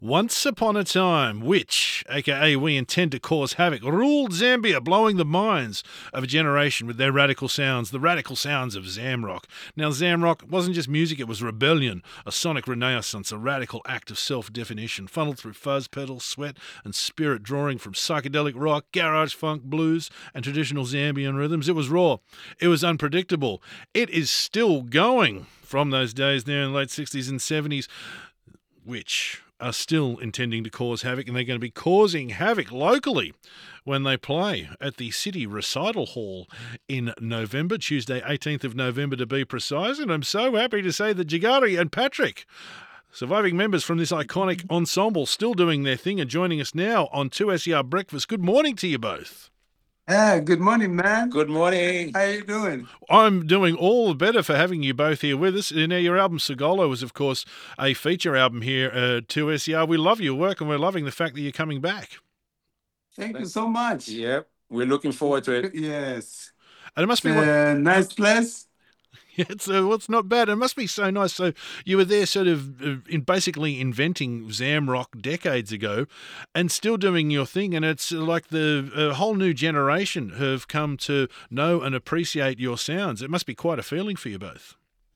Once upon a time, which, aka we intend to cause havoc, ruled Zambia, blowing the minds of a generation with their radical sounds, the radical sounds of Zamrock. Now, Zamrock wasn't just music, it was rebellion, a sonic renaissance, a radical act of self-definition, funneled through fuzz pedals, sweat, and spirit, drawing from psychedelic rock, garage funk, blues, and traditional Zambian rhythms. It was raw, it was unpredictable. It is still going from those days there in the late 60s and 70s, which are still intending to cause havoc, and they're going to be causing havoc locally when they play at the City Recital Hall in November, Tuesday, 18th of November to be precise. And I'm so happy to say that Jagari and Patrick, surviving members from this iconic ensemble, still doing their thing and joining us now on 2SER Breakfast. Good morning to you both. Good morning, man. Good morning. How you doing? I'm doing all the better for having you both here with us. Now, your album Segolo was, of course, a feature album here at 2SER. We love your work and we're loving the fact that you're coming back. Thank you so much. Yep, we're looking forward to it. Yes. And it must be nice place. It's not bad. It must be so nice. So you were there sort of in basically inventing Zamrock decades ago and still doing your thing. And it's like the whole new generation have come to know and appreciate your sounds. It must be quite a feeling for you both.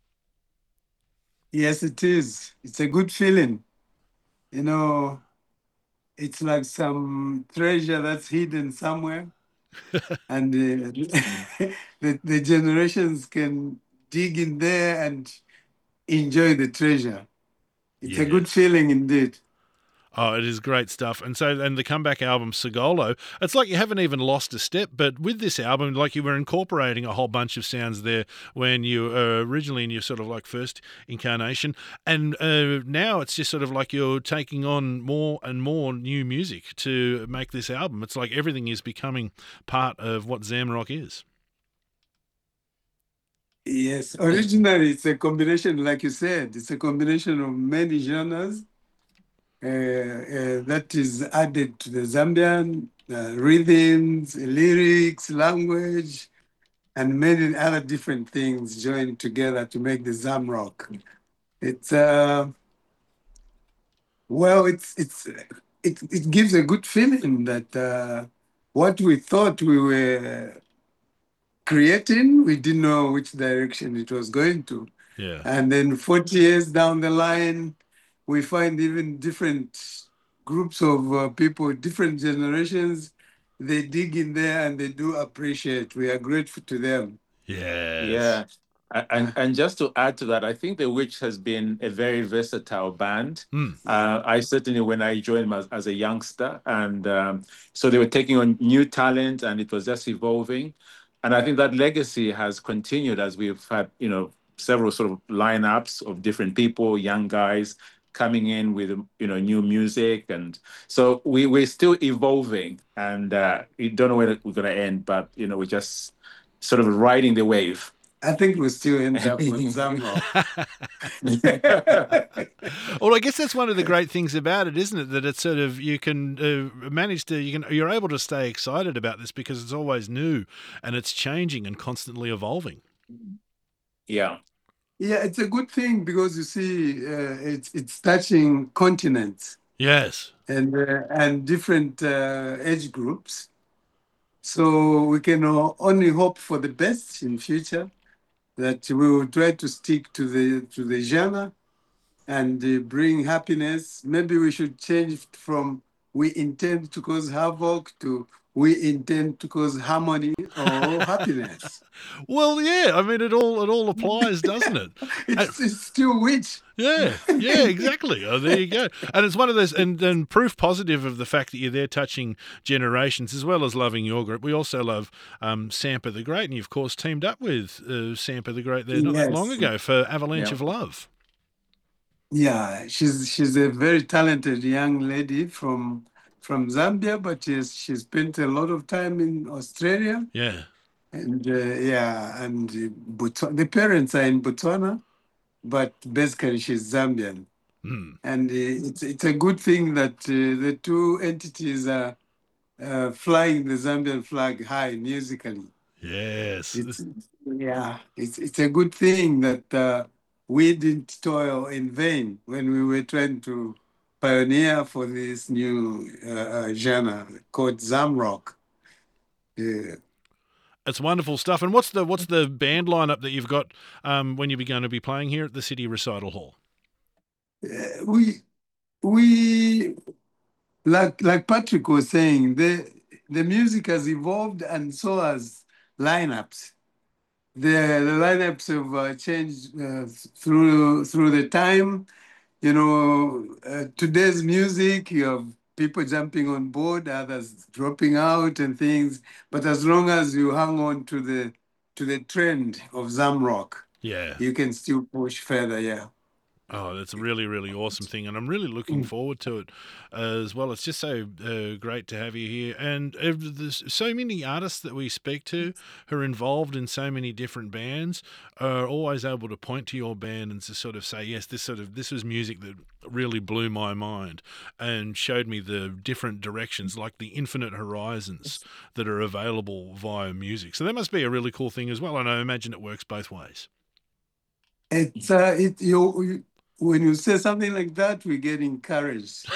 Yes, it is. It's a good feeling. You know, it's like some treasure that's hidden somewhere. And the generations can dig in there and enjoy the treasure. It's a good feeling indeed. Oh, it is great stuff. And the comeback album, Segolo, it's like you haven't even lost a step, but with this album, like you were incorporating a whole bunch of sounds there when you originally in your sort of like first incarnation. And now it's just sort of like you're taking on more and more new music to make this album. It's like everything is becoming part of what Zamrock is. Yes, originally it's a combination, like you said, it's a combination of many genres. That is added to the Zambian rhythms, lyrics, language, and many other different things joined together to make the Zamrock. It's it gives a good feeling that what we thought we were creating, we didn't know which direction it was going to. Yeah. And then 40 years down the line, we find even different groups of people, different generations, they dig in there and they do appreciate. We are grateful to them. Yes. Yeah. And just to add to that, I think The Witch has been a very versatile band. I certainly, when I joined them as a youngster, and so they were taking on new talent and it was just evolving. And I think that legacy has continued as we've had, several sort of lineups of different people, young guys coming in with, new music. And so we're still evolving, and we don't know where we're going to end, but, we're just sort of riding the wave. I think we still end up with somehow. Well, I guess that's one of the great things about it, isn't it? That it's sort of you can you're able to stay excited about this because it's always new and it's changing and constantly evolving. Yeah. Yeah, it's a good thing because you see, it's touching continents. Yes. And different age groups. So we can only hope for the best in future. That we will try to stick to the genre and bring happiness. Maybe we should change from we intend to cause havoc to we intend to cause harmony or happiness. Well, yeah, I mean, it all applies, doesn't it? It's still witch. Yeah, exactly. Oh, there you go. And it's one of those, and proof positive of the fact that you're there touching generations as well as loving your group. We also love Sampa the Great, and you, of course, teamed up with Sampa the Great there not that long ago for Avalanche of Love. Yeah, she's a very talented young lady from Zambia, but she spent a lot of time in Australia. Yeah. And the parents are in Botswana, but basically she's Zambian. And it's a good thing that the two entities are flying the Zambian flag high musically. Yes. It's a good thing that we didn't toil in vain when we were trying to pioneer for this new genre called Zamrock. Yeah. It's wonderful stuff. And what's the band lineup that you've got when you're going to be playing here at the City Recital Hall? We like Patrick was saying, the music has evolved and so has lineups. The lineups have changed through the time. You know, today's music, you have people jumping on board, others dropping out and things. But as long as you hang on to the trend of Zamrock, Yeah. you can still push further. Yeah. Oh, that's a really, really awesome thing, and I'm really looking forward to it as well. It's just so great to have you here, and there's so many artists that we speak to who are involved in so many different bands are always able to point to your band and to sort of say, yes, this was music that really blew my mind and showed me the different directions, like the infinite horizons that are available via music. So that must be a really cool thing as well, and I imagine it works both ways. It's when you say something like that, we get encouraged.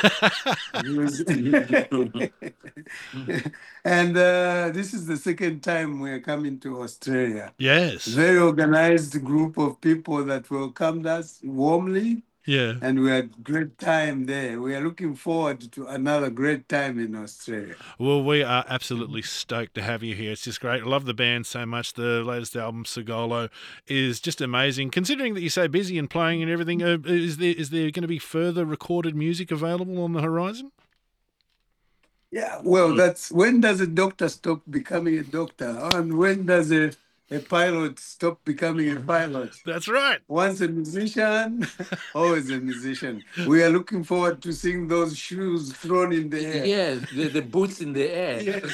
And this is the second time we're coming to Australia. Yes. Very organized group of people that welcomed us warmly. Yeah. And we had great time there. We are looking forward to another great time in Australia. Well, we are absolutely stoked to have you here. It's just great. I love the band so much. The latest album, Segolo, is just amazing. Considering that you're so busy and playing and everything, is there going to be further recorded music available on the horizon? Yeah, well, that's when does a doctor stop becoming a doctor? And when does a pilot stop becoming a pilot? That's right. Once a musician, always a musician. We are looking forward to seeing those shoes thrown in the air. Yeah, the boots in the air. Yes.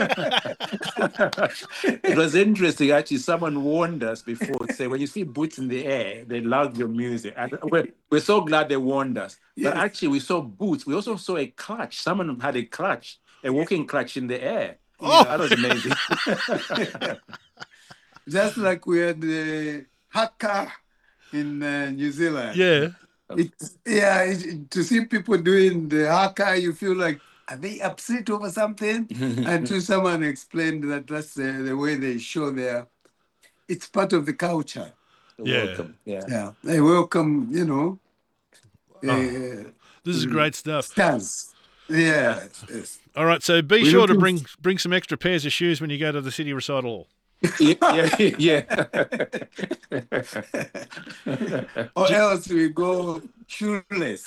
It was interesting, actually. Someone warned us before, say, when you see boots in the air, they love your music. And we're so glad they warned us. Yes. But actually, we saw boots. We also saw a clutch. Someone had a clutch, a walking clutch in the air. Oh. That was amazing. Just like we had the haka in New Zealand. Yeah. To see people doing the haka, you feel like, are they upset over something? Until someone explained that that's the way they show it's part of the culture. Welcome. Yeah. They welcome, you know. This is great stuff. Stance. Yeah. Yes. All right, so be sure to bring some extra pairs of shoes when you go to the City Recital Hall. Yeah. Or else we go shoeless.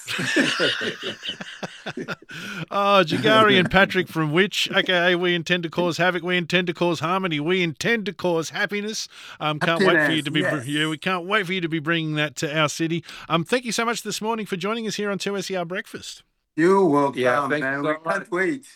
Jagari and Patrick from Which, aka We Intend to Cause Havoc, We Intend to Cause Harmony, We Intend to Cause Happiness. Can't wait for you to be we can't wait for you to be bringing that to our city. Thank you so much this morning for joining us here on 2SER Breakfast. You're welcome. Yeah, thank you man. so We can't wait.